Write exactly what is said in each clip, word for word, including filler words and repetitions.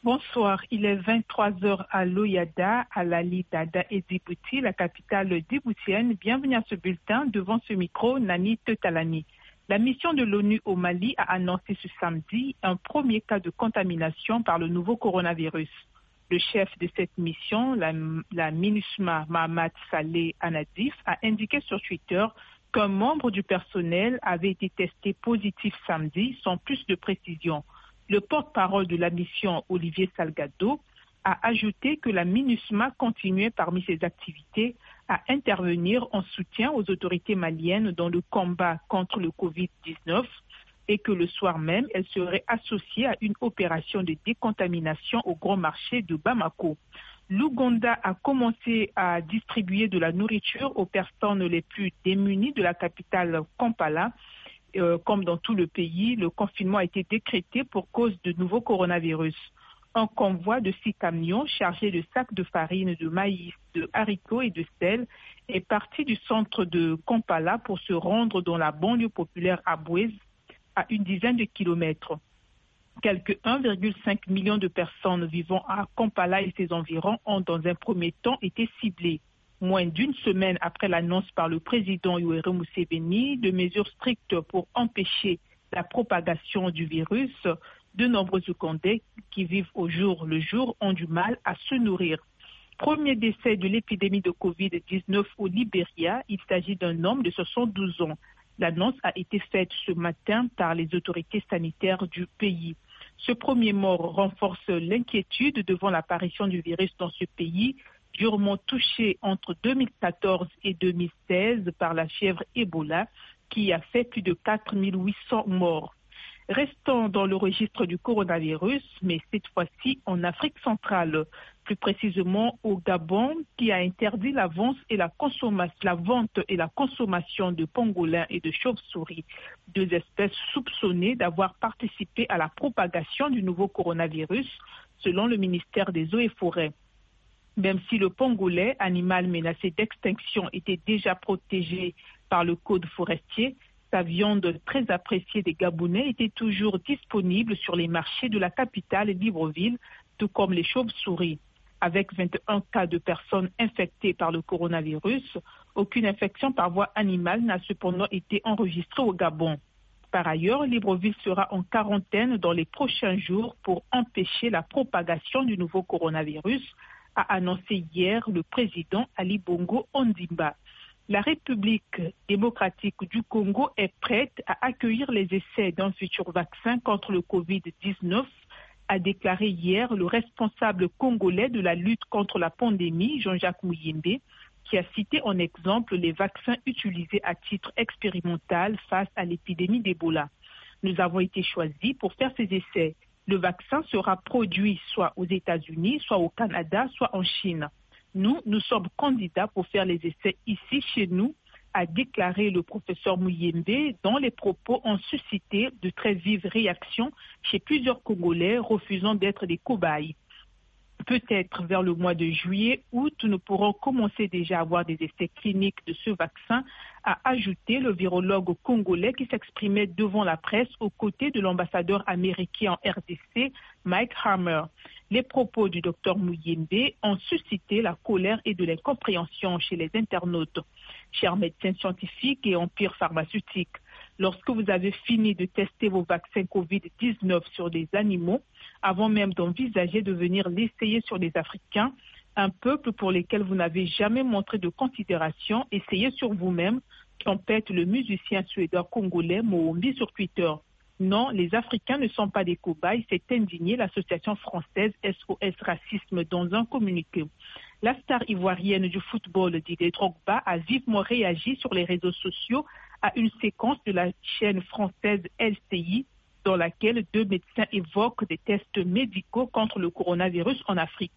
Bonsoir, il est vingt-trois heures à Loyada, à Lali Dada et Djibouti, la capitale djiboutienne. Bienvenue à ce bulletin. Devant ce micro, Nani Tetalani. La mission de l'ONU au Mali a annoncé ce samedi un premier cas de contamination par le nouveau coronavirus. Le chef de cette mission, la, la MINUSMA, Mahamat Saleh Anadif, a indiqué sur Twitter qu'un membre du personnel avait été testé positif samedi, sans plus de précision. Le porte-parole de la mission, Olivier Salgado, a ajouté que la MINUSMA continuait parmi ses activités à intervenir en soutien aux autorités maliennes dans le combat contre le covid dix-neuf et que le soir même, elle serait associée à une opération de décontamination au grand marché de Bamako. L'Ouganda a commencé à distribuer de la nourriture aux personnes les plus démunies de la capitale Kampala. Euh, comme dans tout le pays, le confinement a été décrété pour cause de nouveaux coronavirus. Un convoi de six camions chargés de sacs de farine, de maïs, de haricots et de sel est parti du centre de Kampala pour se rendre dans la banlieue populaire à Bouez, à une dizaine de kilomètres. Quelque un virgule cinq million de personnes vivant à Kampala et ses environs ont dans un premier temps été ciblées. Moins d'une semaine après l'annonce par le président Yoweri Museveni de mesures strictes pour empêcher la propagation du virus, de nombreux Ougandais qui vivent au jour le jour ont du mal à se nourrir. Premier décès de l'épidémie de covid dix-neuf au Libéria, il s'agit d'un homme de soixante-douze ans. L'annonce a été faite ce matin par les autorités sanitaires du pays. Ce premier mort renforce l'inquiétude devant l'apparition du virus dans ce pays, durement touché entre deux mille quatorze et deux mille seize par la fièvre Ebola, qui a fait plus de quatre mille huit cents morts. Restons dans le registre du coronavirus, mais cette fois-ci en Afrique centrale, plus précisément au Gabon, qui a interdit la vente et la, consommation, la vente et la consommation de pangolins et de chauves-souris, deux espèces soupçonnées d'avoir participé à la propagation du nouveau coronavirus, selon le ministère des Eaux et Forêts. Même si le pangolin, animal menacé d'extinction, était déjà protégé par le code forestier, sa viande très appréciée des Gabonais était toujours disponible sur les marchés de la capitale Libreville, tout comme les chauves-souris. Avec vingt et un cas de personnes infectées par le coronavirus, aucune infection par voie animale n'a cependant été enregistrée au Gabon. Par ailleurs, Libreville sera en quarantaine dans les prochains jours pour empêcher la propagation du nouveau coronavirus, a annoncé hier le président Ali Bongo Ondimba. La République démocratique du Congo est prête à accueillir les essais d'un futur vaccin contre le covid dix-neuf, a déclaré hier le responsable congolais de la lutte contre la pandémie, Jean-Jacques Muyembe, qui a cité en exemple les vaccins utilisés à titre expérimental face à l'épidémie d'Ebola. Nous avons été choisis pour faire ces essais. Le vaccin sera produit soit aux États-Unis, soit au Canada, soit en Chine. Nous, nous sommes candidats pour faire les essais ici, chez nous, a déclaré le professeur Muyembe, dont les propos ont suscité de très vives réactions chez plusieurs Congolais refusant d'être des cobayes. Peut-être vers le mois de juillet, août, nous pourrons commencer déjà à avoir des essais cliniques de ce vaccin, a ajouté le virologue congolais qui s'exprimait devant la presse aux côtés de l'ambassadeur américain en R D C, Mike Hammer. Les propos du docteur Muyembe ont suscité la colère et de l'incompréhension chez les internautes. Chers médecins scientifiques et empires pharmaceutiques, lorsque vous avez fini de tester vos vaccins covid dix-neuf sur des animaux, avant même d'envisager de venir l'essayer sur des Africains, un peuple pour lequel vous n'avez jamais montré de considération, essayez sur vous-même, tempête le musicien suédois congolais Mohombi sur Twitter. Non, les Africains ne sont pas des cobayes, s'est indignée l'association française S O S Racisme dans un communiqué. La star ivoirienne du football, Didier Drogba, a vivement réagi sur les réseaux sociaux à une séquence de la chaîne française L C I dans laquelle deux médecins évoquent des tests médicaux contre le coronavirus en Afrique.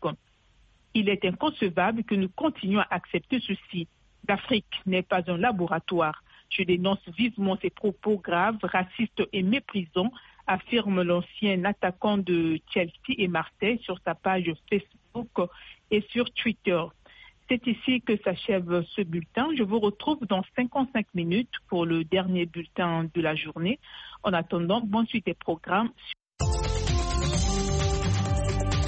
Il est inconcevable que nous continuions à accepter ceci. L'Afrique n'est pas un laboratoire. Je dénonce vivement ces propos graves, racistes et méprisants, affirme l'ancien attaquant de Chelsea et Marseille sur sa page Facebook et sur Twitter. C'est ici que s'achève ce bulletin. Je vous retrouve dans cinquante-cinq minutes pour le dernier bulletin de la journée. En attendant, bonne suite des programmes.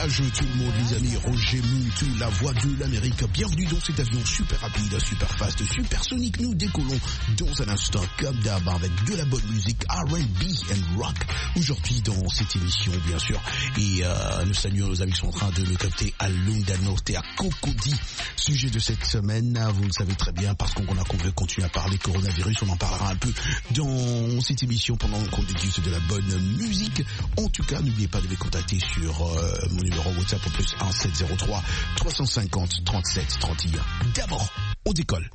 courage tout le monde les amis, Roger Moutou, la voix de l'Amérique. Bienvenue dans cet avion super rapide, super fast, super sonique. Nous décollons dans un instant comme d'hab avec de la bonne musique R and B and rock. Aujourd'hui dans cette émission bien sûr. Et euh, nous saluons nos amis qui sont en train de nous capter à Lunda Norte, à Cocody. Sujet de cette semaine, vous le savez très bien parce qu'on a continué à parler coronavirus. On en parlera un peu dans cette émission pendant qu'on déguste de la bonne musique. En tout cas, n'oubliez pas de les contacter sur euh, mon numéro WhatsApp au plus un sept zéro trois trois cent cinquante trente-sept trente et un. D'abord, on décolle.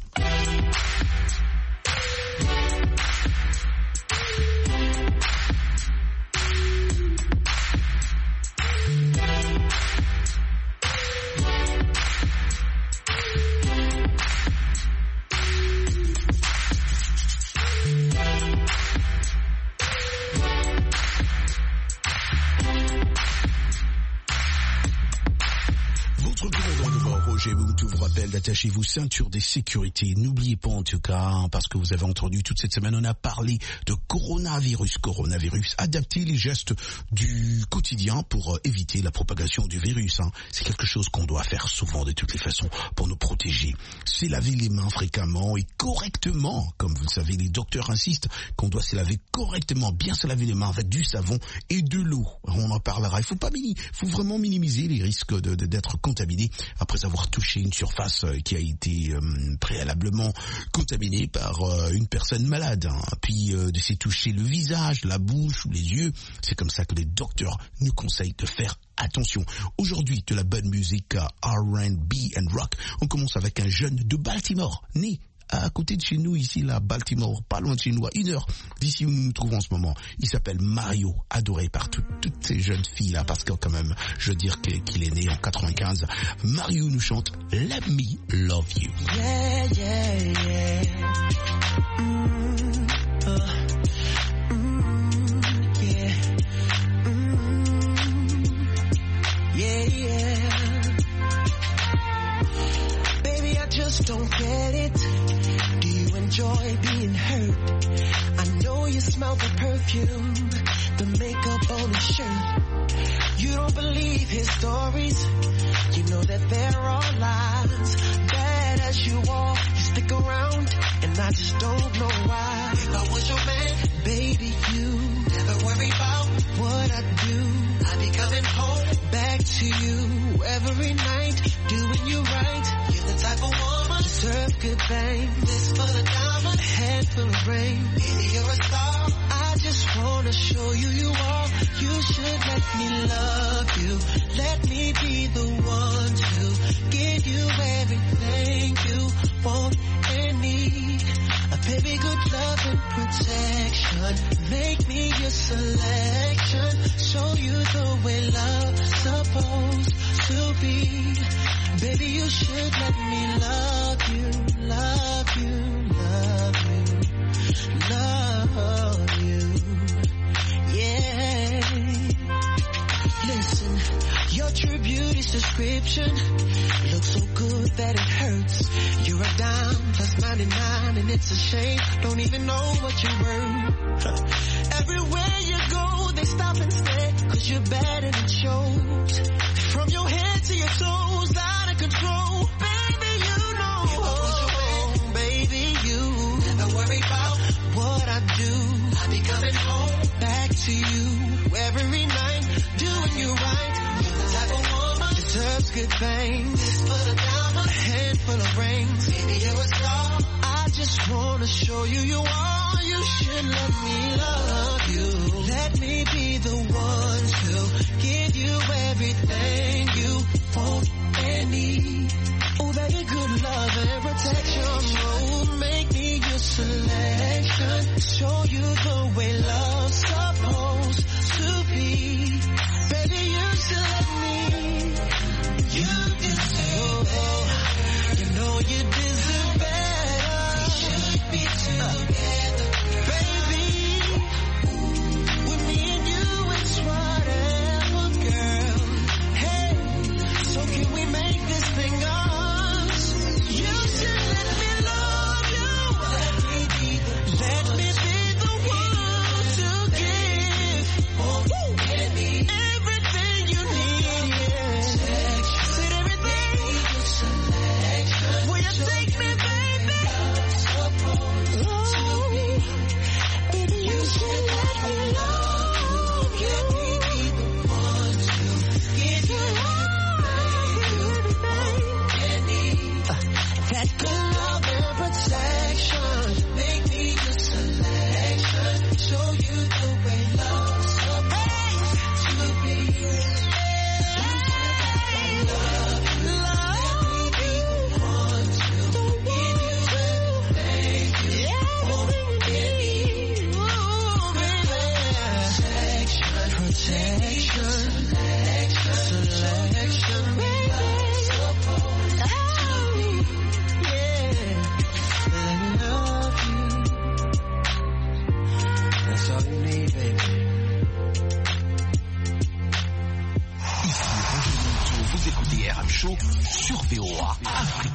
Roger Moutou vous rappelle d'attacher-vous ceinture de sécurité. N'oubliez pas en tout cas, parce que vous avez entendu toute cette semaine, on a parlé de coronavirus. Coronavirus, adapter les gestes du quotidien pour éviter la propagation du virus. Hein. C'est quelque chose qu'on doit faire souvent de toutes les façons pour nous protéger. C'est laver les mains fréquemment et correctement. Comme vous le savez, les docteurs insistent qu'on doit se laver correctement, bien se laver les mains avec du savon et de l'eau. On en parlera. Il faut pas mini, faut vraiment minimiser les risques de, de, d'être contaminé après avoir touché une surface qui a été euh, préalablement contaminée par euh, une personne malade, hein. Puis euh, de s'y toucher le visage, la bouche ou les yeux. C'est comme ça que les docteurs nous conseillent de faire attention. Aujourd'hui, de la bonne musique R and B and rock. On commence avec un jeune de Baltimore, né à côté de chez nous, ici, là, Baltimore, pas loin de chez nous, à une heure d'ici où nous nous trouvons en ce moment. Il s'appelle Mario, adoré par tout, toutes ces jeunes filles-là, parce que quand même, je veux dire qu'il est né en quatre-vingt-quinze. Mario nous chante « Let Me Love You ». Yeah, yeah, yeah. Mm, uh, mm, yeah. Mm, yeah, yeah. Baby, I just don't get it. Enjoy being hurt. I know you smell the perfume, the makeup on his shirt. You don't believe his stories. You know that they're all lies. Bad as you are, you stick around, and I just don't know why. If I was your man, baby, you never worry about what I do. I'd be coming home back to you every night, doing you right. You're the type of woman deserve good things. This for the diamond, a handful of rain. Baby, you're a star. I just wanna show you you are. You should let me love you. Let me be the one to give you everything you want and need. A baby, good love and protection. Make me your selection. Show you the way love's supposed to be. Baby, you should let me love you, love you, love you, love you, yeah. Listen, your true beauty's description looks so good that it hurts. You're a dime plus ninety-nine and it's a shame. Don't even know what you're worth. Everywhere you go, they stop and stare, cause you're bad and it shows. From your head to your toes, out of control. Baby, you know. If I was your man, baby, you never worry about what I do. I'll be coming home back to you every night, doing you right. You're the type of woman deserves good things. This for the diamond, a handful of rings. Baby, you're a star. I just wanna show you you are. You should let me love you. Let me be the one to give you everything you want and need. Oh, baby, good love and protection. Oh, make me your selection. Show you the way love's supposed to be. Baby, you should let me. You deserve it. You know you deserve better. We should be together, baby. With me and you, it's whatever, girl. Hey, so can we make this thing us? You should let me love you. Let me be the, let me be all you need, baby. Ici Roger Monteau, vous écoutez R M Show sur V O A Afrique.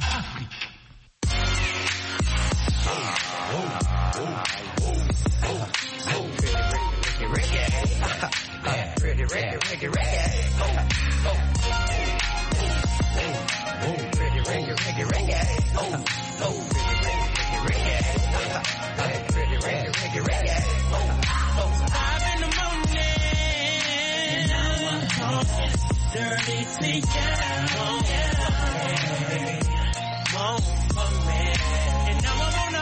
Pretty reggae, reggae, reggae. Oh, oh. Pretty reggae, reggae, reggae. Oh, oh. Pretty reggae, reggae, reggae. Oh, oh. I'm in the morning. Now I'm talking dirty to you. Oh, yeah. Oh, oh, man. And now I'm on the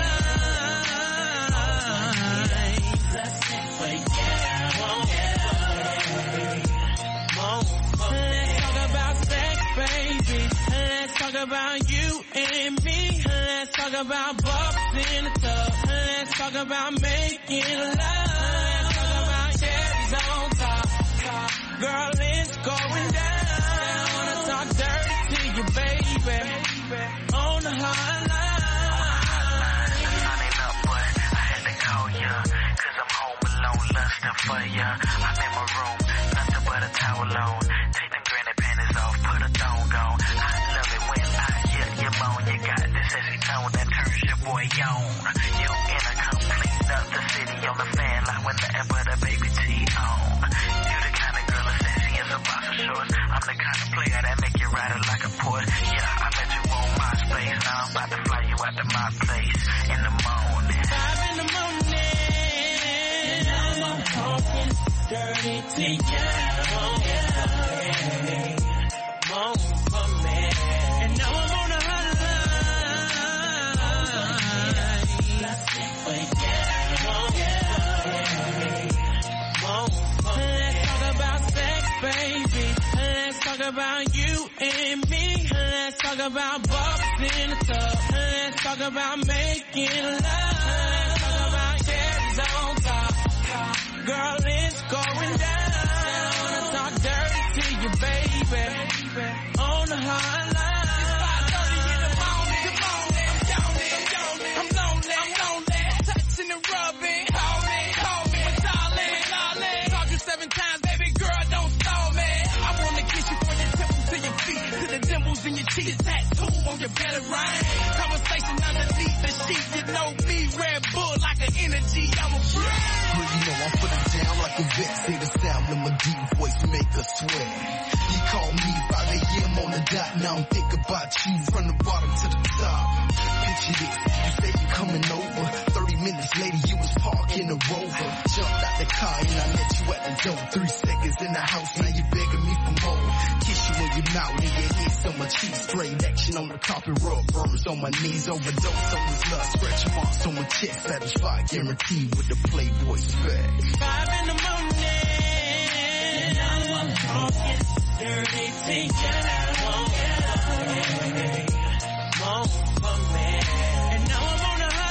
hotline. Let's sing for you. Oh, yeah. Oh, let's talk about sex, baby. Let's talk about you and me. Let's talk about bucks in the tub. Let's talk about making love. Let's talk about cherries on top. Girl, it's going down. I wanna talk dirty to you, baby. On the hotline. Sunning up, but I had to call ya. Cause I'm home alone, lusting for ya. I'm in my room, nothing but a towel on. Take them granny panties off, put a thong on. I love it when I hear you moan. You got this sexy tone that turns your boy on. You in a complete other city on the fan line with nothing but a baby T on. You the kind of girl that's sexy in some boxer shorts. I'm the kind of player that make you ride it like a Porsche. Yeah, I met you on MySpace. Now I'm about to fly you out to my place in the morning. Five in the morning. Now I'm talking dirty to you. Oh, yeah. Oh, oh, man. And now I'm on the hotline. Let's sing for you. Oh, yeah. Oh, oh, let's talk about sex, baby. Let's talk about you and me. Let's talk about bucks in the tub. Let's talk about making love. Let's talk about cherries on top. Girl, it's going down. I wanna talk dirty to you, baby. On the hotline. It's five thirty in the morning. Good morning. I'm lonely. I'm lonely. I'm lonely. Touching and rubbing. Call me. Call me. Darling. Darling. Called you seven times, baby girl. Don't stall me. I wanna kiss you from your temples to your feet, to the dimples in your cheeks. Tattoo on your belly, right? Conversation underneath the sheet. You know me. Red Bull like an energy. I'm a freak. Girl, you know I'm putting down like a vet. Say the sound of my deep voice make her sweat. You call me five a.m. on the dot. Now I'm thinking about you from the bottom to the top. Picture this. You say you coming over. thirty minutes later, you was parking a Rover. Jumped out the car and I met you at the door. Three seconds in the house, now you begging me for more. Kiss you in your mouth and your hips on my cheeks. Straight action on the carpet, rub burns on my knees. Overdose on this love, stretch marks on my chest. Satisfied, guaranteed with the Playboy spec. Five in the morning. Now I'm talking dirty to you. Oh, yeah. Oh, oh, man. And now I'm on the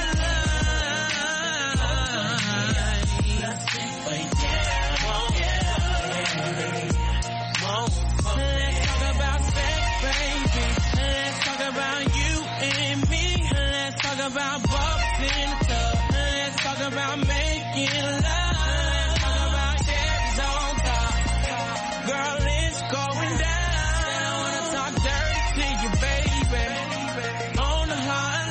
hotline. Let's sing for you. Oh, yeah. Oh, oh, let's talk about sex, baby. Let's talk about you and me. Let's talk about bucks in the tub. Let's talk about making love. Let's talk about cherries on top. Girl, it's going down. I wanna talk dirty to you, baby. On the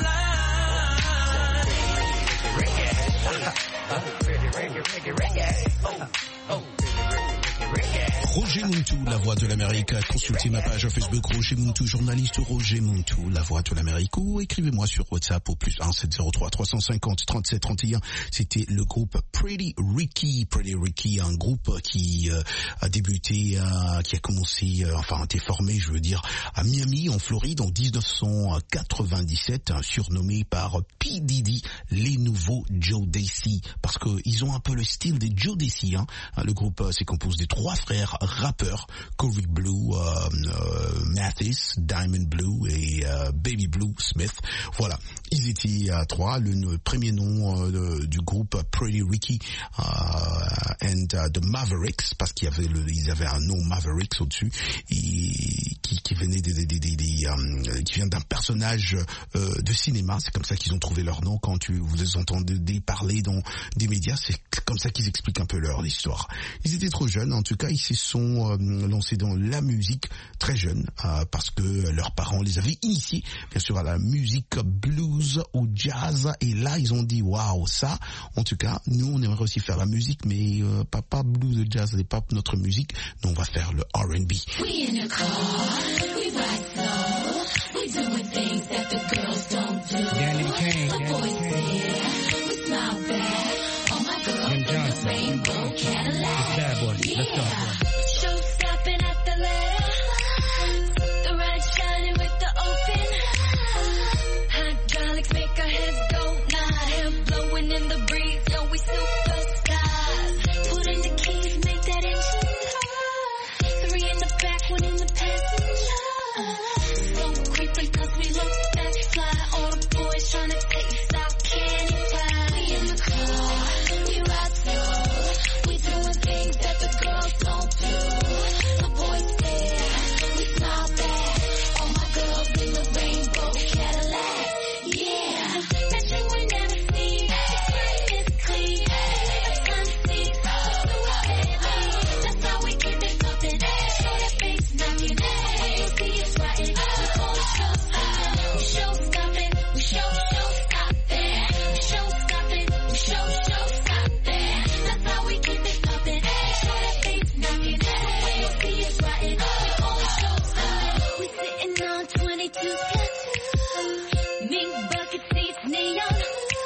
hotline. Pretty reggae, reggae, reggae. Oh, oh. Roger Monteau, la voix de l'Amérique. Consultez ma page Facebook Roger Monteau, journaliste Roger Monteau, la voix de l'Amérique. Ou écrivez-moi sur WhatsApp au plus un sept zéro trois trois cent cinquante trente-sept trente et un. C'était le groupe Pretty Ricky. Pretty Ricky, un groupe qui euh, a débuté, euh, qui a commencé, euh, enfin a été formé, je veux dire, à Miami, en Floride, en dix-neuf cent quatre-vingt-dix-sept, hein, surnommé par P. Diddy, les nouveaux Joe Desi, parce que ils ont un peu le style des Joe Desi. Hein. Le groupe euh, s'est composé de trois frères rappeurs, Corey Blue, euh, euh, Mathis, Diamond Blue et euh, Baby Blue Smith. Voilà, ils étaient à trois. Le, le premier nom euh, de, du groupe Pretty Ricky uh, and uh, the Mavericks, parce qu'il y avait le, ils avaient un nom Mavericks au-dessus, et, qui, qui venait des, des, des, des, des um, qui vient d'un personnage euh, de cinéma. C'est comme ça qu'ils ont trouvé leur nom. Quand tu vous les entendez parler dans des médias, c'est comme ça qu'ils expliquent un peu leur histoire. Ils étaient trop jeunes, en tout cas, ils se sont euh, lancés dans la musique très jeunes, euh, parce que leurs parents les avaient initiés, bien sûr, à la musique blues, au jazz, et là, ils ont dit, waouh, ça, en tout cas, nous, on aimerait aussi faire la musique, mais euh, pas, pas blues, jazz, n'est pas notre musique, nous, on va faire le R and B. We in the car, we ride slow, we doing things that the girls don't do. Danny Kane, The boys here, we smile back, oh my girl, in the rainbow Cadillac. Bad boy, yeah. let's go. Show stopping at the letter, the red shining with the open. Hydraulics make our heads go nod, hair blowing in the breeze, yo, we superstars. Put in the keys, make that engine hot. Three in the back, one in the passenger. So creeping cause we look that fly, all the boys trying to taste our candy pie. We in the car, we ride slow, we doing things that the girls don't do. The boys there, we smile back, all my girls in the rainbow Cadillac. Yeah, that you ain't never seen, it's clean, the sun sees, so baby, that's how we keep it poppin', show that face knockin', you see us riding, we call it show stoppin', we show stoppin', we show, show stoppin', we show stoppin', we show, show stoppin', that's how we keep it poppin', show that face knockin', you see us riding, we call it show stoppin', we sittin' on twenty-two tattoos, mink bucket seats, neon,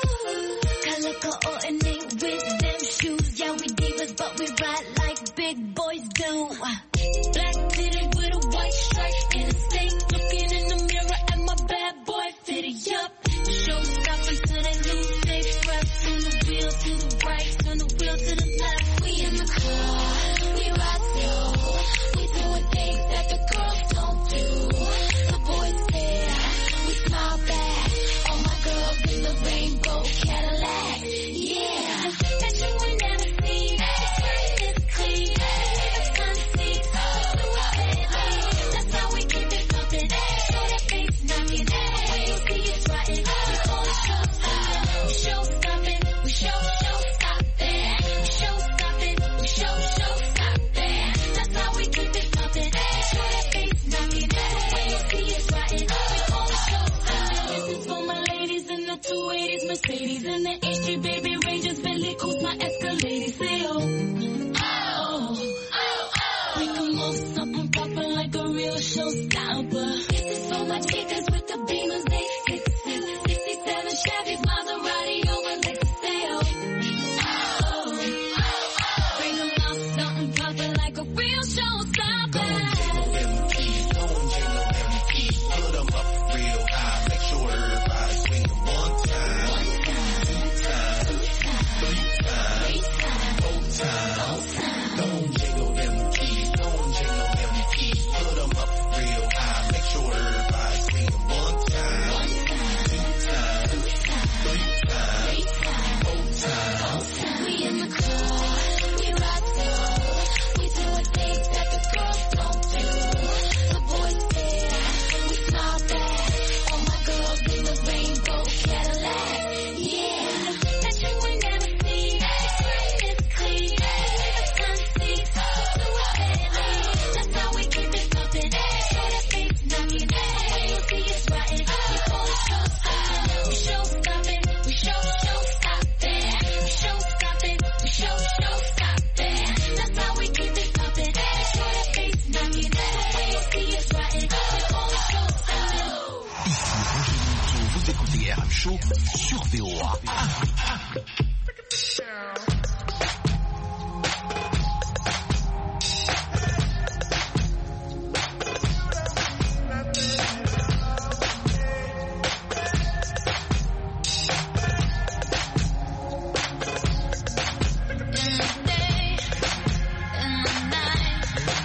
color coordinate with them shoes, yeah we divas but we ride like big boys do. Black titty with a white stripe and a stain, looking in the mirror at my bad boy fitty up. Show stopping to the new safe breath, turn the wheel to the right, turn the wheel to the left. We in the car, we ride slow, we doing things that the girls don't do. The boys there, we smile back, all my girls in the rainbow Cadillac. Yeah, that you ain't never seen, it's clean, the sun sees, so baby, that's how we keep it poppin', show that face knockin', you see us riding, we call it show stoppin', we show stoppin', we show, show stoppin', we show stoppin', we show, show stoppin', that's how we keep it poppin', show that face knockin', you see us riding, we call it show stoppin'. This is for my ladies in the two eighties, Mercedes in the H G, baby Rangers, Bentley, Coast, my Escalade, say oh, oh, oh, oh. Make 'em move something proper like a real showstopper. This is for my chicas with the Beamers, they sixes, sixty-seven Chevys, Maserati over Lexus, say oh, oh, oh, oh. Bring 'em out something proper like a real showstopper. Put 'em up real high, make sure everybody swing 'em one time, two times, three times, four times. Don't jiggle them keys, don't jiggle them keys. Put 'em up real high, make sure everybody swing 'em one time, two times, three times, four times. We in the car, we ride slow, we doing things that the girls don't do. The boys there, we smile back, all my girls in the rainbow Cadillac. Yeah, that you ain't never seen, it's clean, the sun sees, so baby, that's how we keep it poppin', show that face knockin', you see us riding, we call it show stoppin', we show stoppin', we show, show stoppin', we show stoppin', we show, show stoppin', that's how we keep it poppin', show that face knockin', you see us riding, we call it show stoppin'. Ici Roger Mouton, vous écoutez R M Show sur V O A. In the day, in the night,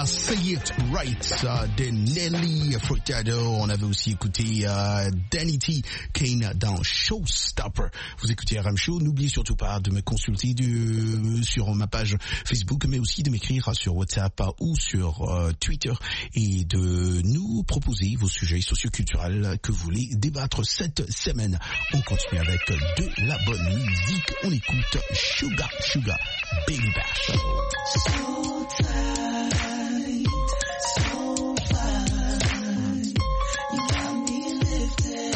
Sugar, Say It Right uh, de Nelly Furtado. On avait aussi écouté uh, Danny T. Kane dans Showstopper. Vous écoutez R M Show. N'oubliez surtout pas de me consulter de, sur ma page Facebook, mais aussi de m'écrire sur WhatsApp ou sur uh, Twitter et de nous proposer vos sujets socioculturels que vous voulez débattre cette semaine. On continue avec de la bonne musique. On écoute Sugar Sugar Baby Bash. So tight, so fine. You got me lifted,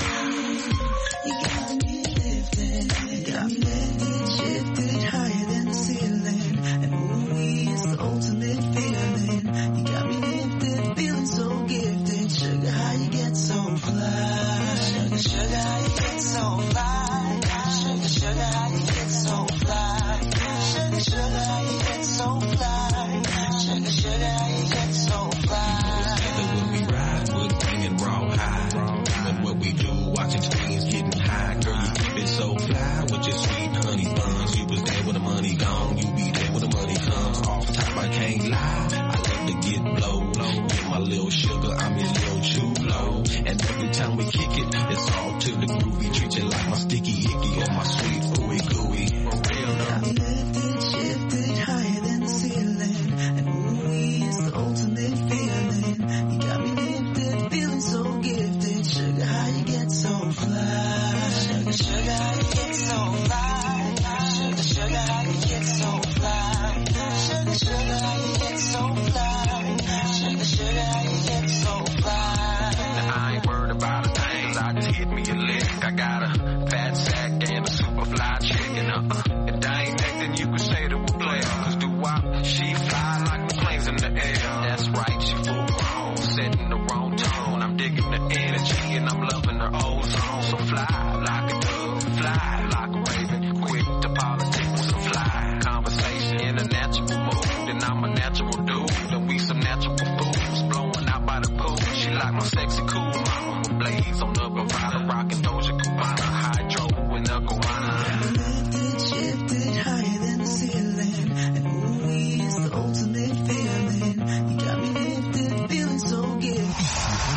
you got me lifted, got me lifted, shifted higher than the ceiling. And ooh, it's the ultimate feeling. You got me lifted, feeling so gifted. Sugar, how you get so fly? Sugar, sugar, how you get so fly? Sugar, sugar, how you get so fly? Sugar, sugar, how you get so fly? Sugar, sugar, how you get so fly? When we ride, we're bringing raw high. And what we do, watching screens getting high. Girl, you keep it so fly with your sweet honey buns. You was there when the money gone, you be there when the money comes. Off top, I can't lie. I love to get low, low. Get my little sugar, I'm your little chulo. And every time we kick it, it's all to the groovy. Treat you like my sticky icky or my sweet ooey gooey. For real, got me lifted, shifted higher than the ceiling. And ooh, it's the ultimate feeling. You got me lifted, feeling so gifted. Sugar, how you get so fly? Sugar, sugar, how you get so fly? Sugar, sugar, how you get so fly? Sugar, sugar, how you get so fly? Sugar, sugar, how you get so fly? Now I ain't worried about a thing, cause I just hit me a lick. I got a fat sack and a super fly chicken. Uh-uh. If that ain't nothing you can say to a player, cause do I? She fly like the planes in the air. That's right, she full grown, setting the wrong tone. I'm digging the energy and I'm loving her ozone. So fly like a dove, fly like a raven. Quick to politic with some fly conversation in a natural mood. And I'm a natural dude, and we some natural fools blowing out by the pool. She like my sexy cool mama with blades on the Bravada, rocking Doja Cubana, hydro in the guana. Lifted, shifted higher than the ceiling. And ooh, it's the ultimate feeling. You got me lifted, feeling so gifted.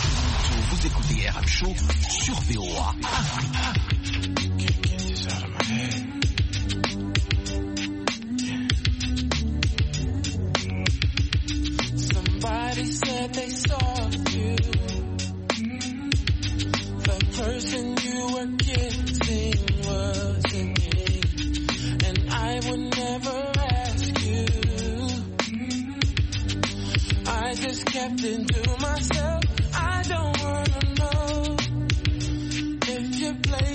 Vous écoutez R M Show sur V O A. Somebody said they saw you. The person you were kissing wasn't me. And I would never ask you. I just kept it to myself. I don't wanna know if you play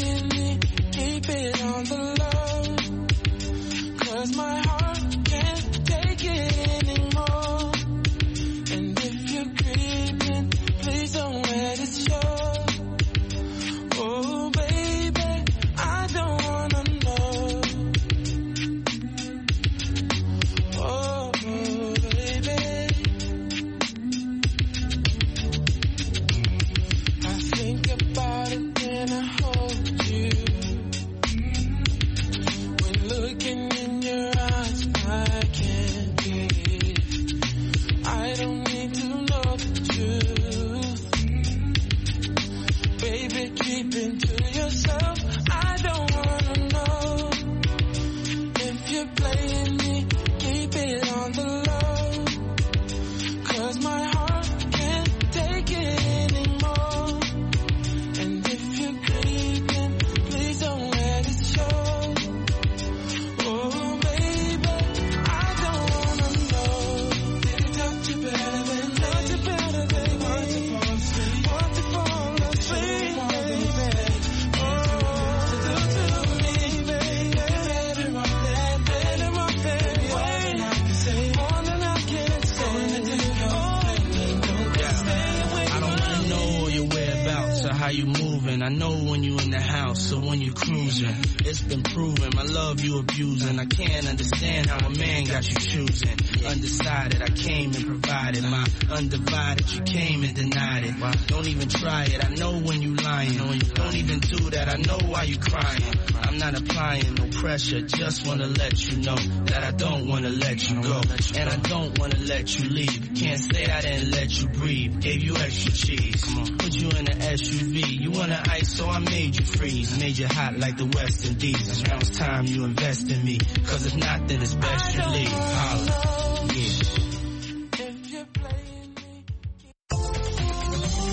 how you moving. I know when you in the house or when you cruising. It's been proven, my love you abusing. I can't understand how a man got you choosing. Undecided, I came and provided. My undivided, you came and denied it. Don't even try it, I know when you lying. Don't even do that, I know why you crying. I'm not applying no pressure, just wanna let you know that I don't wanna let you go. And I don't wanna let you leave. Can't say I didn't let you breathe. Gave you extra cheese. Put you in an S U V. You want an ice, so I made you freeze. Made you hot like the West Indies. Now it's time you invest in me. Cause if not, then it's best you leave. Holla.